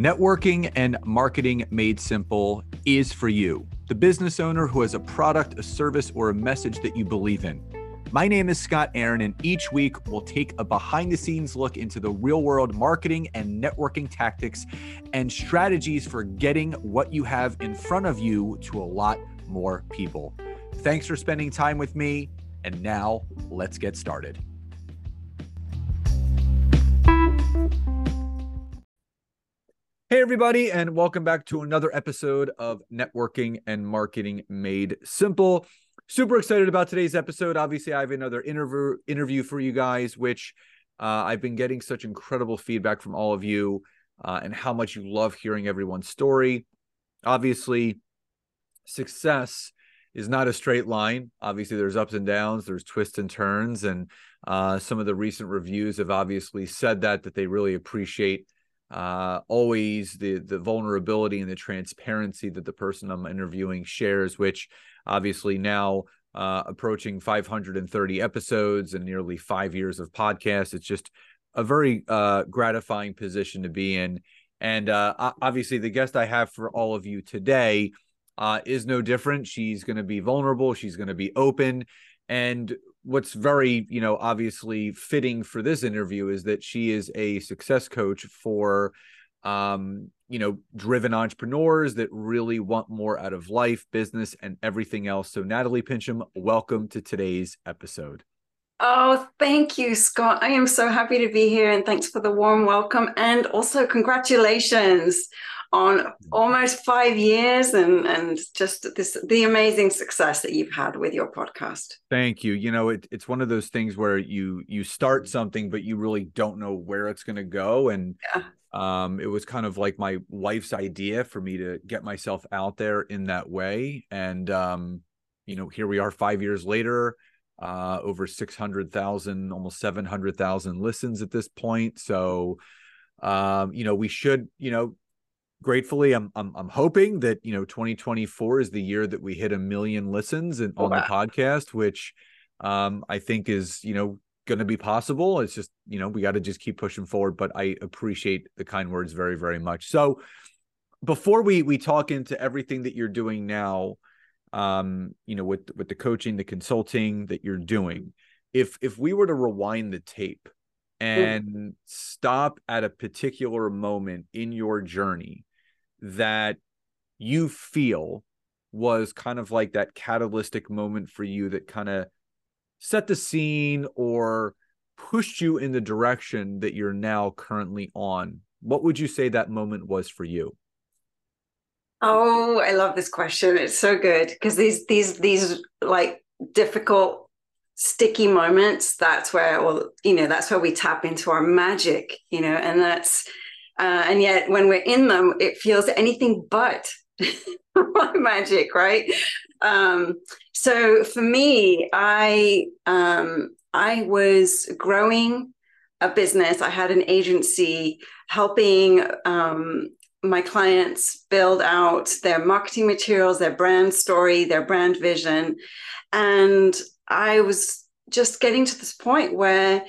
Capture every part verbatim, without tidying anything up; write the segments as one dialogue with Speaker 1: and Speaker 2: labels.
Speaker 1: Networking and Marketing Made Simple is for you, the business owner who has a product, a service, or a message that you believe in. My name is Scott Aaron, and each week we'll take a behind-the-scenes look into the real-world marketing and networking tactics and strategies for getting what you have in front of you to a lot more people. Thanks for spending time with me, and now let's get started. Hey, everybody, and welcome back to another episode of Networking and Marketing Made Simple. Super excited about today's episode. Obviously, I have another interview interview for you guys, which uh, I've been getting such incredible feedback from all of you uh, and how much you love hearing everyone's story. Obviously, success is not a straight line. Obviously, there's ups and downs, there's twists and turns, and uh, some of the recent reviews have obviously said that, that they really appreciate Uh, always the the vulnerability and the transparency that the person I'm interviewing shares, which obviously now uh, approaching five hundred thirty episodes and nearly five years of podcasts. It's just a very uh, gratifying position to be in. And uh, obviously the guest I have for all of you today uh, is no different. She's going to be vulnerable. She's going to be open. And what's very, you know, obviously fitting for this interview is that she is a success coach for, um, you know, driven entrepreneurs that really want more out of life, business, and everything else. So Natalie Pincham, welcome to today's episode.
Speaker 2: Oh, thank you, Scott. I am so happy to be here, and thanks for the warm welcome. And also congratulations on almost five years and, and just this the amazing success that you've had with your podcast.
Speaker 1: Thank you. You know, it, it's one of those things where you you start something, but you really don't know where it's going to go. And yeah. um, it was kind of like my wife's idea for me to get myself out there in that way. And, um, you know, here we are five years later, uh, over six hundred thousand, almost seven hundred thousand listens at this point. So, um, you know, we should, you know, gratefully, I'm I'm I'm hoping that, you know, twenty twenty-four is the year that we hit a million listens in, on wow. the podcast, which um, I think is, you know, going to be possible. It's just, you know, we got to just keep pushing forward. But I appreciate the kind words very, very much. So before we we talk into everything that you're doing now, um, you know, with with the coaching, the consulting that you're doing, if if we were to rewind the tape and mm. stop at a particular moment in your journey that you feel was kind of like that catalytic moment for you that kind of set the scene or pushed you in the direction that you're now currently on, what would you say that moment was for you?
Speaker 2: Oh, I love this question. It's so good because these these these like difficult, sticky moments, that's where, well, you know, that's where we tap into our magic, you know, and that's Uh, and yet when we're in them, it feels anything but magic, right? Um, so for me, I um, I was growing a business. I had an agency helping um, my clients build out their marketing materials, their brand story, their brand vision. And I was just getting to this point where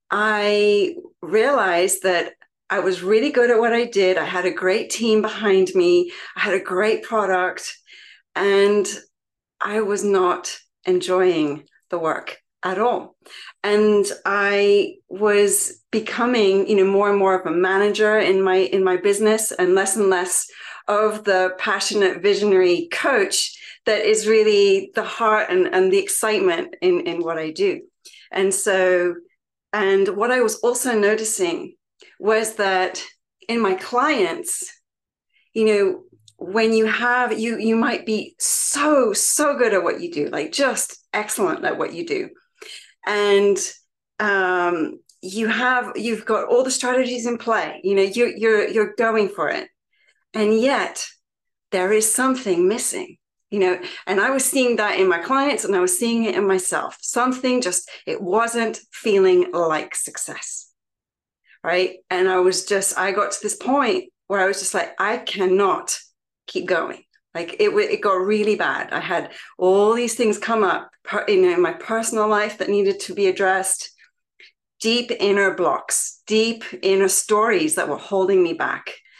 Speaker 2: I realized that I was really good at what I did. I had a great team behind me. I had a great product, and I was not enjoying the work at all. And I was becoming, you know, more and more of a manager in my in my business, and less and less of the passionate visionary coach that is really the heart and, and the excitement in, in what I do. And so, and what I was also noticing was that in my clients, you know, when you have, you, you might be so, so good at what you do, like just excellent at what you do. And um, you have, you've got all the strategies in play, you know, you're, you're, you're going for it. And yet there is something missing, you know, and I was seeing that in my clients and I was seeing it in myself. Something just, it wasn't feeling like success. Right. And I was just, I got to this point where I was just like, I cannot keep going. Like it, it got really bad. I had all these things come up in, in my personal life that needed to be addressed. Deep inner blocks, deep inner stories that were holding me back.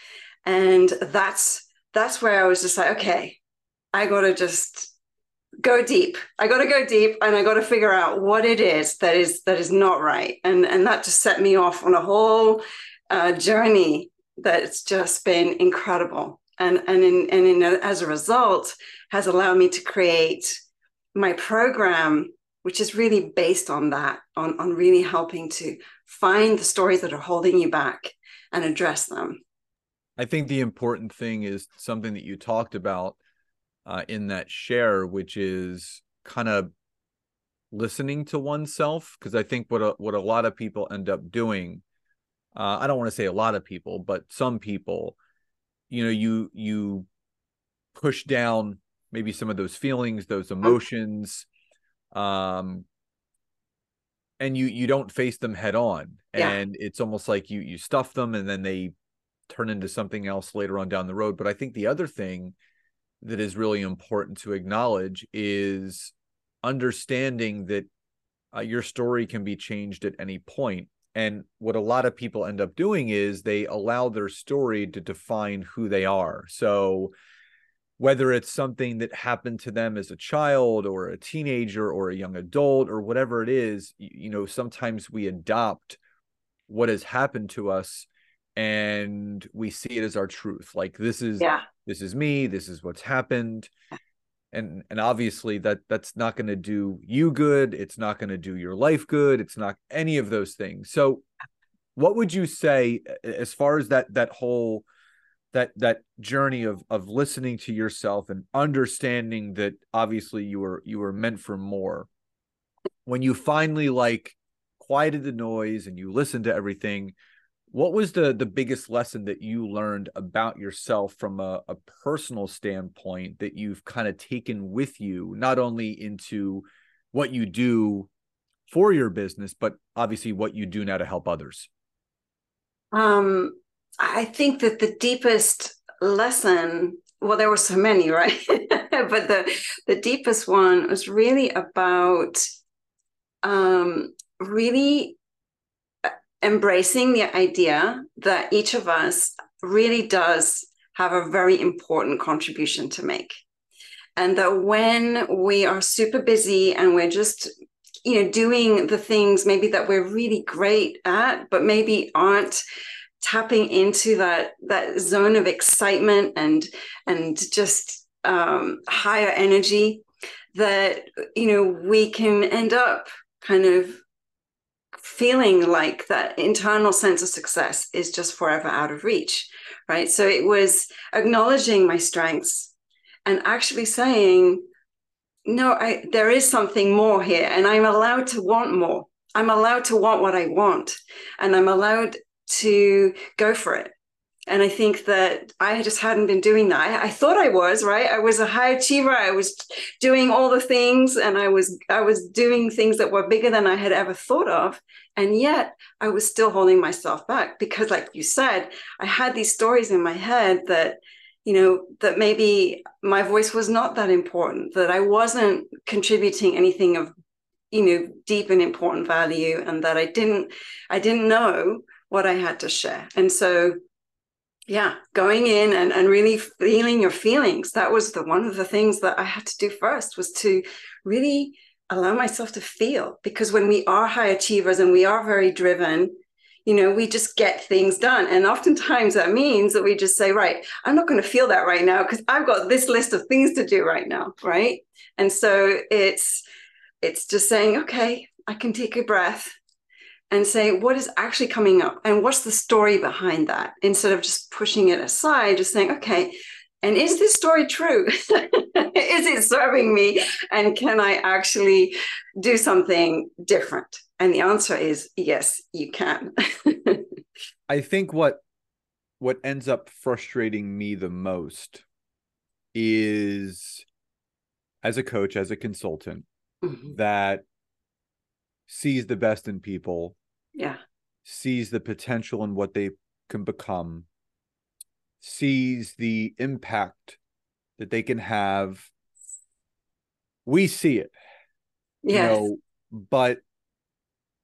Speaker 2: And that's that's where I was just like, okay, I gotta just go deep. I gotta go deep and I gotta figure out what it is that is that is not right. And and that just set me off on a whole uh, journey that's just been incredible. And and in and in, as a result, has allowed me to create my program, which is really based on that, on, on really helping to find the stories that are holding you back and address them.
Speaker 1: I think the important thing is something that you talked about uh, in that share, which is kind of listening to oneself. Because I think what a, what a lot of people end up doing, uh, I don't want to say a lot of people, but some people, you know, you you push down maybe some of those feelings, those emotions, um, and you you don't face them head on,
Speaker 2: Yeah.
Speaker 1: and it's almost like you you stuff them, and then they turn into something else later on down the road. But I think the other thing that is really important to acknowledge is understanding that uh, your story can be changed at any point. And what a lot of people end up doing is they allow their story to define who they are. So whether it's something that happened to them as a child or a teenager or a young adult or whatever it is, you know, sometimes we adopt what has happened to us and we see it as our truth. Like this is
Speaker 2: Yeah.
Speaker 1: this is me, this is what's happened. And and obviously that that's not going to do you good, it's not going to do your life good, it's not any of those things. So what would you say as far as that that whole that that journey of of listening to yourself and understanding that obviously you were you were meant for more, when you finally like quieted the noise and you listened to everything, what was the the biggest lesson that you learned about yourself from a, a personal standpoint that you've kind of taken with you, not only into what you do for your business, but obviously what you do now to help others?
Speaker 2: Um, I think that the deepest lesson, well, there were so many, right? But the the deepest one was really about um, really embracing the idea that each of us really does have a very important contribution to make. And that when we are super busy and we're just, you know, doing the things maybe that we're really great at, but maybe aren't tapping into that that zone of excitement and and just um, higher energy, that, you know, we can end up kind of feeling like that internal sense of success is just forever out of reach, right? So it was acknowledging my strengths and actually saying, no, I, there is something more here, and I'm allowed to want more. I'm allowed to want what I want, and I'm allowed to go for it. And I think that I just hadn't been doing that. I, I thought I was, right? I was a high achiever. I was doing all the things, and I was I was doing things that were bigger than I had ever thought of. And yet I was still holding myself back because, like you said, I had these stories in my head that, you know, that maybe my voice was not that important, that I wasn't contributing anything of, you know, deep and important value, and that I didn't I didn't know what I had to share. And so yeah, going in and, and really feeling your feelings. That was the one of the things that I had to do first, was to really allow myself to feel. Because when we are high achievers and we are very driven, you know, we just get things done. And oftentimes that means that we just say, right, I'm not going to feel that right now because I've got this list of things to do right now, right? And so it's it's just saying, okay, I can take a breath and say, what is actually coming up and what's the story behind that, instead of just pushing it aside, just saying, okay, and is this story true? Is it serving me? And can I actually do something different? And the answer is yes, you can.
Speaker 1: I think what what ends up frustrating me the most is, as a coach, as a consultant, mm-hmm. that sees the best in people,
Speaker 2: yeah,
Speaker 1: sees the potential in what they can become, sees the impact that they can have. We see it, yes. you know, but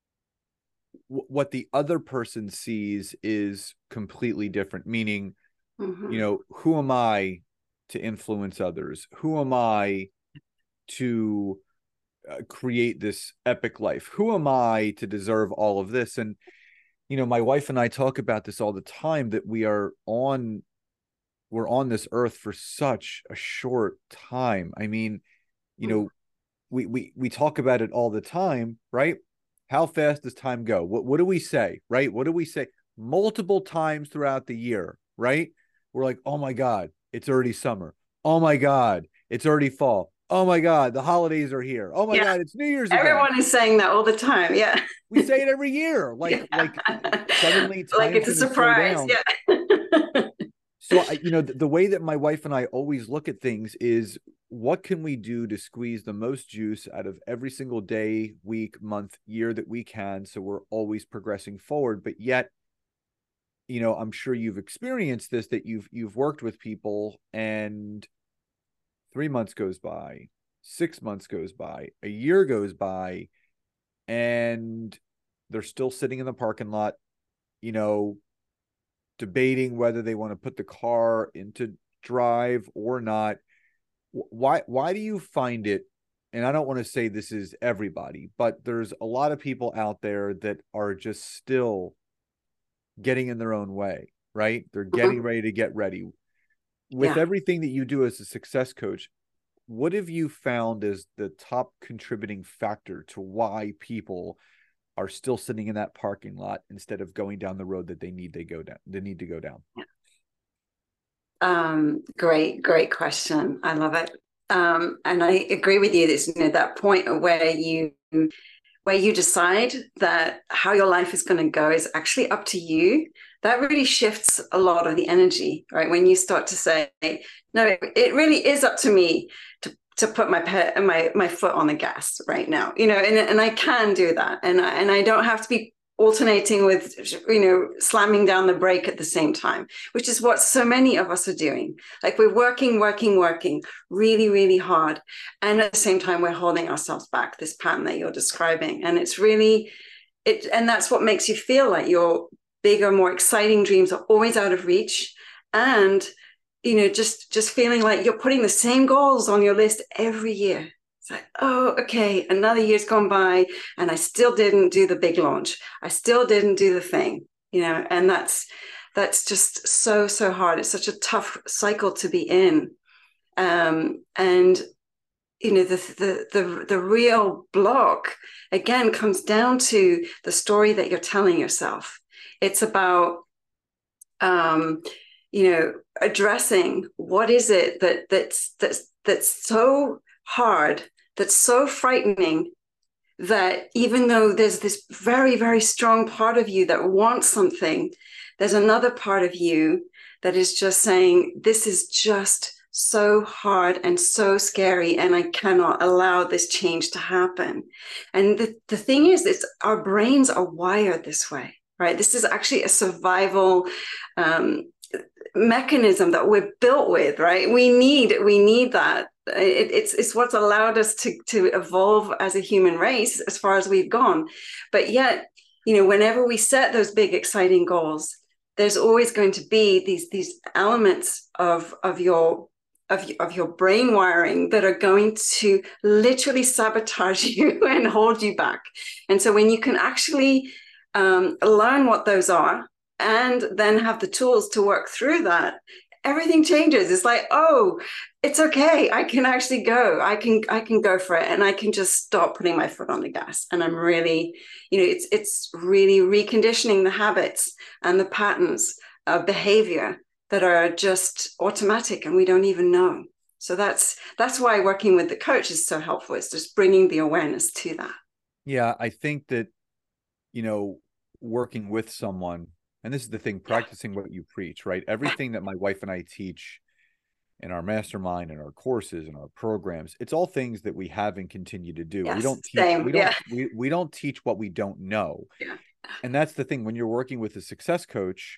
Speaker 1: w- what the other person sees is completely different. Meaning,
Speaker 2: Mm-hmm.
Speaker 1: You know, who am I to influence others? Who am I to uh, create this epic life? Who am I to deserve all of this? And, you know, my wife and I talk about this all the time, that we are on, we're on this earth for such a short time. I mean, you know, we, we, we talk about it all the time, right? How fast does time go? What, what do we say, right? What do we say multiple times throughout the year, right? We're like, oh my God, it's already summer. Oh my God, it's already fall. Oh my God, the holidays are here. Oh my
Speaker 2: Yeah.
Speaker 1: God, it's New Year's again.
Speaker 2: Everyone is saying that all the time. Yeah.
Speaker 1: We say it every year. Like, yeah. like suddenly time's
Speaker 2: like it's a surprise. Yeah.
Speaker 1: So, I, you know, the, the way that my wife and I always look at things is, what can we do to squeeze the most juice out of every single day, week, month, year that we can, so we're always progressing forward. But yet, you know, I'm sure you've experienced this, that you've you've worked with people, and three months goes by, six months goes by, a year goes by, and they're still sitting in the parking lot, you know, debating whether they want to put the car into drive or not. Why why do you find it, and I don't want to say this is everybody, but there's a lot of people out there that are just still getting in their own way, right? They're getting ready to get ready. With
Speaker 2: yeah.
Speaker 1: everything that you do as a success coach, what have you found as the top contributing factor to why people are still sitting in that parking lot instead of going down the road that they need to go down, they need to go down?
Speaker 2: Yeah. Um, great, great question. I love it. Um, and I agree with you. This, you know, that point where you where you decide that how your life is going to go is actually up to you. That really shifts a lot of the energy, right? When you start to say, no, it, it really is up to me to to put my pet my my foot on the gas right now, you know, and and I can do that, and I, and I don't have to be alternating with, you know, slamming down the brake at the same time, which is what so many of us are doing. Like, we're working, working, working really, really hard. And at the same time, we're holding ourselves back, this pattern that you're describing. And it's really, it, and that's what makes you feel like your bigger, more exciting dreams are always out of reach. And, you know, just, just feeling like you're putting the same goals on your list every year. It's like, oh, okay, another year's gone by and I still didn't do the big launch. I still didn't do the thing, you know, and that's that's just so, so hard. It's such a tough cycle to be in. Um, and, you know, the, the, the, the real block, again, comes down to the story that you're telling yourself. It's about, um, you know, addressing what is it that that's that's that's so hard, that's so frightening, that even though there's this very, very strong part of you that wants something, there's another part of you that is just saying, this is just so hard and so scary, and I cannot allow this change to happen. And the, the thing is, it's our brains are wired this way, right? This is actually a survival um, mechanism that we're built with, right? We need, we need that. It, it's it's what's allowed us to to evolve as a human race as far as we've gone. But yet, you know, whenever we set those big exciting goals, there's always going to be these these elements of of your of, of your brain wiring that are going to literally sabotage you and hold you back. And so when you can actually um, learn what those are and then have the tools to work through that, everything changes. It's like, oh, it's okay. I can actually go. I can I can go for it, and I can just stop putting my foot on the gas. And I'm really, you know, it's it's really reconditioning the habits and the patterns of behavior that are just automatic and we don't even know. So that's that's why working with the coach is so helpful. It's just bringing the awareness to that.
Speaker 1: Yeah, I think that, you know, working with someone, and this is the thing, practicing what you preach, right? Everything that my wife and I teach in our mastermind and our courses and our programs, it's all things that we have and continue to do.
Speaker 2: Yes,
Speaker 1: we don't teach,
Speaker 2: same.
Speaker 1: we don't,
Speaker 2: Yeah.
Speaker 1: we, we don't teach what we don't know.
Speaker 2: Yeah.
Speaker 1: And that's the thing, when you're working with a success coach,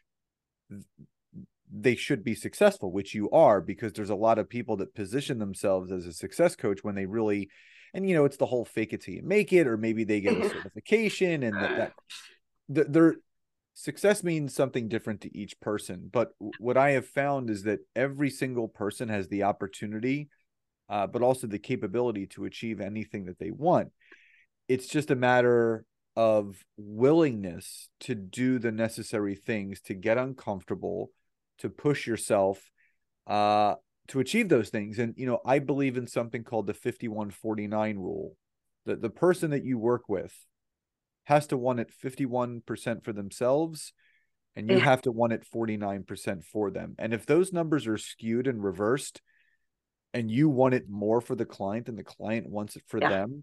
Speaker 1: they should be successful, which you are, because there's a lot of people that position themselves as a success coach when they really, and you know, it's the whole fake it till you make it, or maybe they get a certification and that, that they're, success means something different to each person. But what I have found is that every single person has the opportunity, uh, but also the capability to achieve anything that they want. It's just a matter of willingness to do the necessary things, to get uncomfortable, to push yourself, uh, to achieve those things. And, you know, I believe in something called the fifty-one forty-nine rule. That the person that you work with has to want it fifty-one percent for themselves, and you
Speaker 2: Yeah.
Speaker 1: have to want it forty-nine percent for them. And if those numbers are skewed and reversed, and you want it more for the client and the client wants it for
Speaker 2: Yeah.
Speaker 1: them,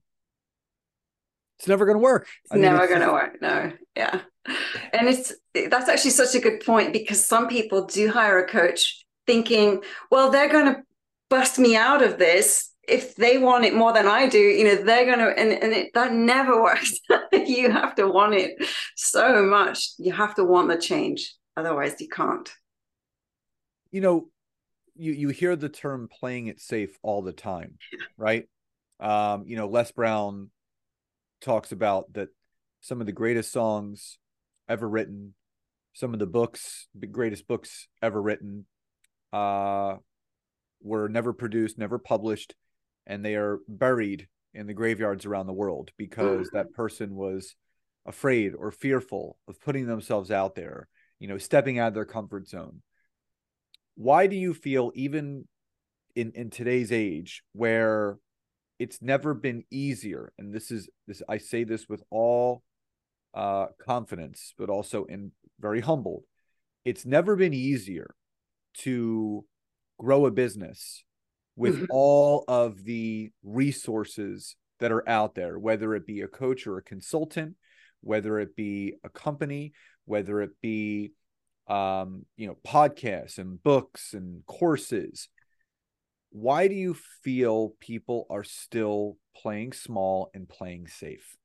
Speaker 1: it's never going to work.
Speaker 2: It's
Speaker 1: I mean,
Speaker 2: never
Speaker 1: it's
Speaker 2: going to
Speaker 1: just...
Speaker 2: work. No. Yeah. And it's, that's actually such a good point, because some people do hire a coach thinking, well, they're going to bust me out of this. If they want it more than I do, you know, they're going to, and, and it, that never works. You have to want it so much. You have to want the change. Otherwise you can't.
Speaker 1: You know, you, you hear the term playing it safe all the time, right? Um, you know, Les Brown talks about that some of the greatest songs ever written, some of the books, the greatest books ever written, uh, were never produced, never published, and they are buried in the graveyards around the world because
Speaker 2: Mm-hmm.
Speaker 1: that person was afraid or fearful of putting themselves out there, you know, stepping out of their comfort zone. Why do you feel, even in, in today's age, where it's never been easier, and this is this, I say this with all uh, confidence, but also in very humbled, it's never been easier to grow a business with
Speaker 2: Mm-hmm.
Speaker 1: all of the resources that are out there, whether it be a coach or a consultant, whether it be a company, whether it be, um, you know, podcasts and books and courses. Why do you feel people are still playing small and playing safe?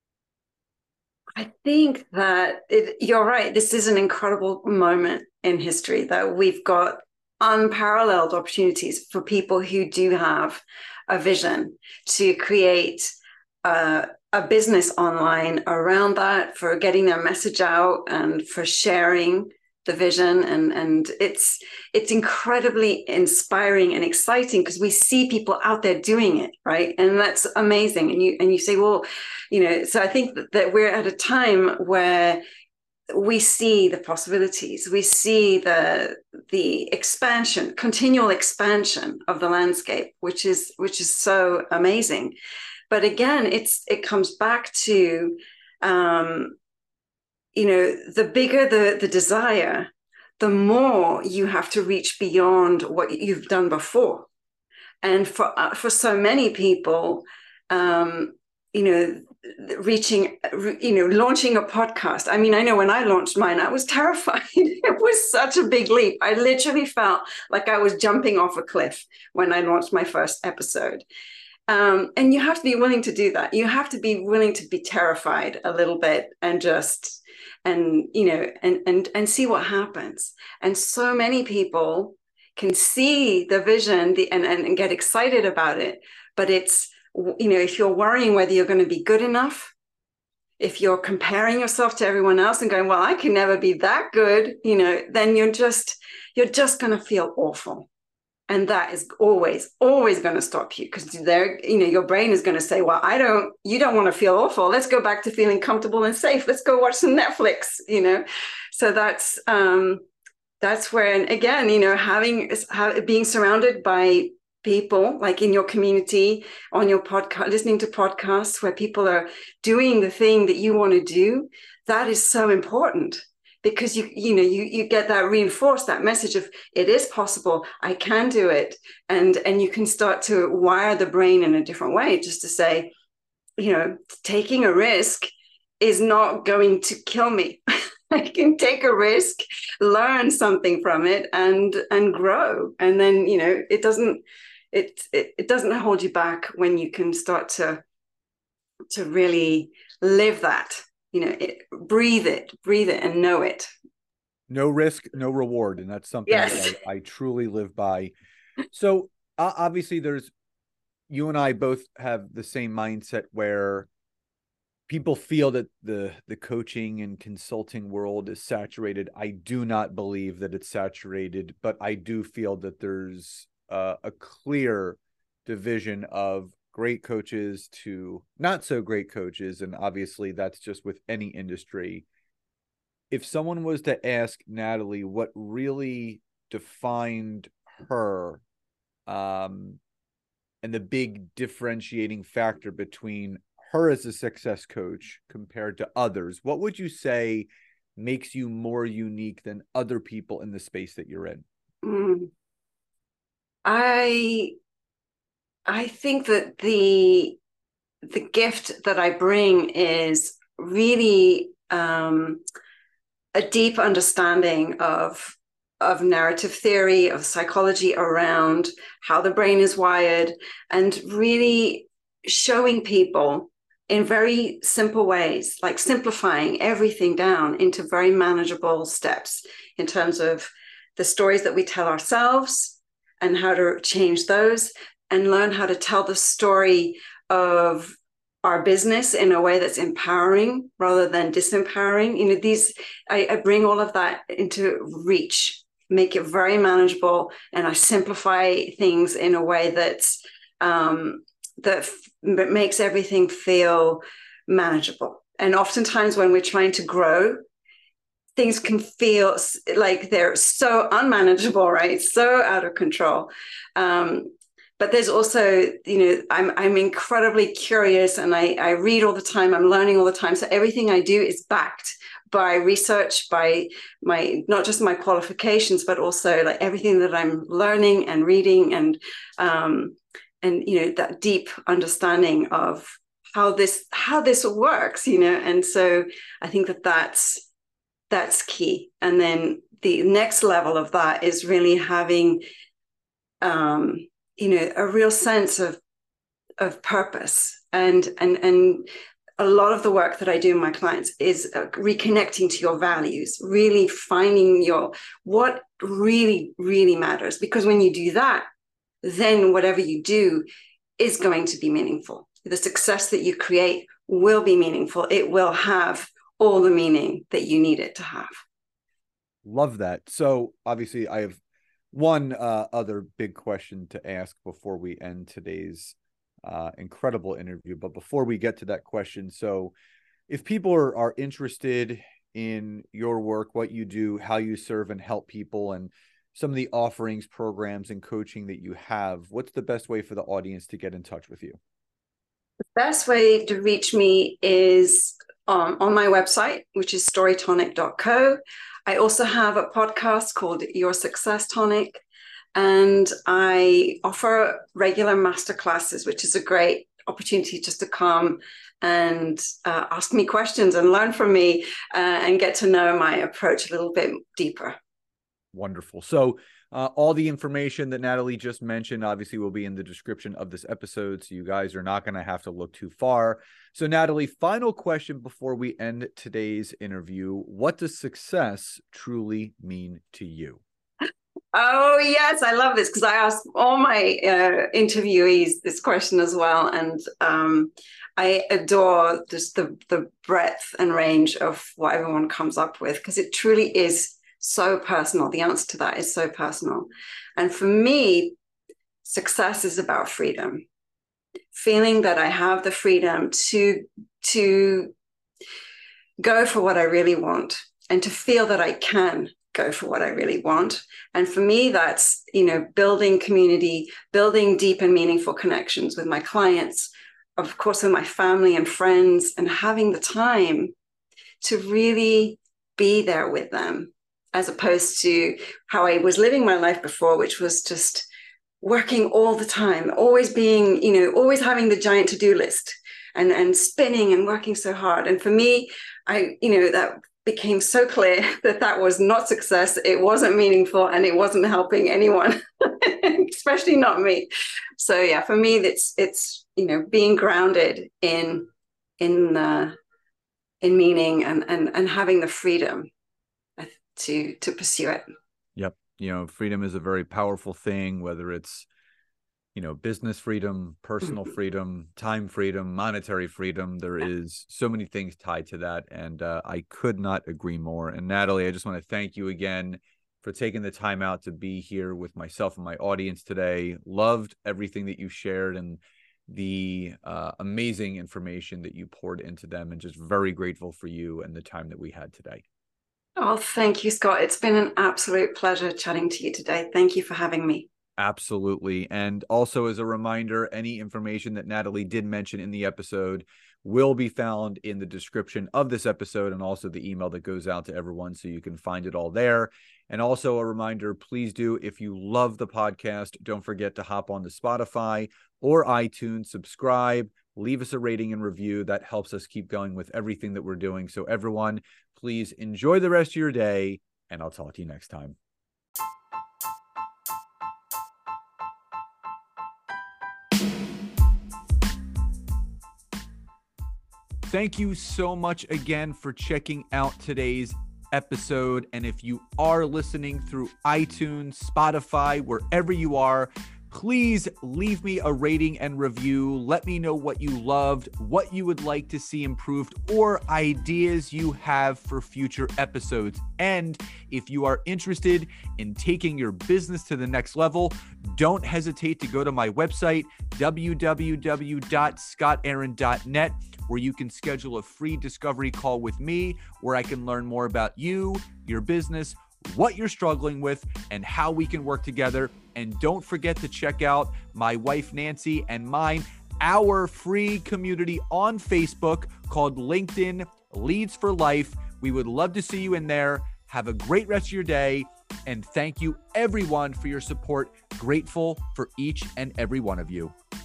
Speaker 2: I think that it, you're right. This is an incredible moment in history that we've got unparalleled opportunities for people who do have a vision to create uh, a business online around that, for getting their message out and for sharing the vision. And and it's it's incredibly inspiring and exciting because we see people out there doing it, right? And that's amazing. And you and you say, well, you know, so I think that, that we're at a time where we see the possibilities, we see the the expansion, continual expansion of the landscape, which is which is so amazing. But again, it's it comes back to um, you know, the bigger the the desire, the more you have to reach beyond what you've done before. And for uh, for so many people, um, you know, reaching, you know, launching a podcast. I mean, I know when I launched mine, I was terrified. It was such a big leap. I literally felt like I was jumping off a cliff when I launched my first episode. Um, and you have to be willing to do that. You have to be willing to be terrified a little bit and just, and, you know, and, and, and see what happens. And so many people can see the vision the, and, and, and get excited about it. But it's, you know, if you're worrying whether you're going to be good enough, if you're comparing yourself to everyone else and going, well, I can never be that good, you know, then you're just, you're just going to feel awful. And that is always, always going to stop you, because there, you know, your brain is going to say, well, I don't, you don't want to feel awful. Let's go back to feeling comfortable and safe. Let's go watch some Netflix, you know? So that's, um, that's where, and again, you know, having, being surrounded by people like in your community, on your podcast, listening to podcasts where people are doing the thing that you want to do, that is so important. Because you you know you you get that reinforced, that message of it is possible, I can do it, and and you can start to wire the brain in a different way, just to say, you know, taking a risk is not going to kill me. I can take a risk, learn something from it, and and grow, and then you know it doesn't it it, it doesn't hold you back when you can start to to really live that. You know, it, breathe it, breathe it, and know it.
Speaker 1: No risk, no reward. And that's something
Speaker 2: Yes.
Speaker 1: that I, I truly live by. So uh, obviously there's, you and I both have the same mindset where people feel that the the coaching and consulting world is saturated. I do not believe that it's saturated, but I do feel that there's uh, a clear division of great coaches to not so great coaches. And obviously that's just with any industry. If someone was to ask Natalie what really defined her, um, and the big differentiating factor between her as a success coach compared to others, what would you say makes you more unique than other people in the space that you're in?
Speaker 2: Mm. I I think that the the gift that I bring is really um, a deep understanding of of narrative theory, of psychology around how the brain is wired, and really showing people in very simple ways, like simplifying everything down into very manageable steps in terms of the stories that we tell ourselves and how to change those, and learn how to tell the story of our business in a way that's empowering rather than disempowering. You know, these, I, I bring all of that into reach, make it very manageable, and I simplify things in a way that's um, that f- makes everything feel manageable. And oftentimes when we're trying to grow, things can feel like they're so unmanageable, right? So out of control. Um, but there's also, you know, I'm I'm incredibly curious, and I, I read all the time, I'm learning all the time. So everything I do is backed by research, by my, not just my qualifications, but also like everything that I'm learning and reading, and um, and you know, that deep understanding of how this how this works, you know. And so I think that that's that's key. And then the next level of that is really having um, you know, a real sense of of purpose. And and and a lot of the work that I do in my clients is uh, reconnecting to your values, really finding your what really, really matters. Because when you do that, then whatever you do is going to be meaningful. The success that you create will be meaningful. It will have all the meaning that you need it to have.
Speaker 1: Love that. So obviously I have one uh, other big question to ask before we end today's uh, incredible interview. But before we get to that question, so if people are, are interested in your work, what you do, how you serve and help people, and some of the offerings, programs, and coaching that you have, what's the best way for the audience to get in touch with you?
Speaker 2: The best way to reach me is um, on my website, which is storytonic dot co. I also have a podcast called Your Success Tonic, and I offer regular masterclasses, which is a great opportunity just to come and uh, ask me questions and learn from me uh, and get to know my approach a little bit deeper.
Speaker 1: Wonderful. So uh, all the information that Natalie just mentioned obviously will be in the description of this episode, so you guys are not going to have to look too far. So Natalie, final question before we end today's interview. What does success truly mean to you?
Speaker 2: Oh, yes, I love this because I ask all my uh, interviewees this question as well. And um, I adore just the, the breadth and range of what everyone comes up with, because it truly is so personal. The answer to that is so personal. And for me, success is about freedom, feeling that I have the freedom to, to go for what I really want, and to feel that I can go for what I really want. And for me, that's, you know, building community, building deep and meaningful connections with my clients, of course, with my family and friends, and having the time to really be there with them, as opposed to how I was living my life before, which was just working all the time, always being, you know, always having the giant to-do list and, and spinning and working so hard. And for me, I, you know, that became so clear that that was not success. It wasn't meaningful, and it wasn't helping anyone, especially not me. So yeah, for me, it's, it's, you know, being grounded in, in, uh, in meaning, and, and, and having the freedom to, to pursue it.
Speaker 1: Yep. You know, freedom is a very powerful thing, whether it's, you you know, business freedom, personal freedom, time freedom, monetary freedom. There is so many things tied to that. And uh, I could not agree more. And Natalie, I just want to thank you again for taking the time out to be here with myself and my audience today. Loved everything that you shared and the uh, amazing information that you poured into them, and just very grateful for you and the time that we had today.
Speaker 2: Oh, thank you, Scott. It's been an absolute pleasure chatting to you today. Thank you for having me.
Speaker 1: Absolutely. And also, as a reminder, any information that Natalie did mention in the episode will be found in the description of this episode, and also the email that goes out to everyone, so you can find it all there. And also a reminder, please do, if you love the podcast, don't forget to hop on to Spotify or iTunes, subscribe, leave us a rating and review. That helps us keep going with everything that we're doing. So everyone, please enjoy the rest of your day, and I'll talk to you next time. Thank you so much again for checking out today's episode. And if you are listening through iTunes, Spotify, wherever you are, please leave me a rating and review. Let me know what you loved, what you would like to see improved, or ideas you have for future episodes. And if you are interested in taking your business to the next level, don't hesitate to go to my website, w w w dot scott aaron dot net, where you can schedule a free discovery call with me, where I can learn more about you, your business, what you're struggling with, and how we can work together. And don't forget to check out my wife, Nancy, and mine, our free community on Facebook called LinkedIn Leads for Life. We would love to see you in there. Have a great rest of your day. And thank you everyone for your support. Grateful for each and every one of you.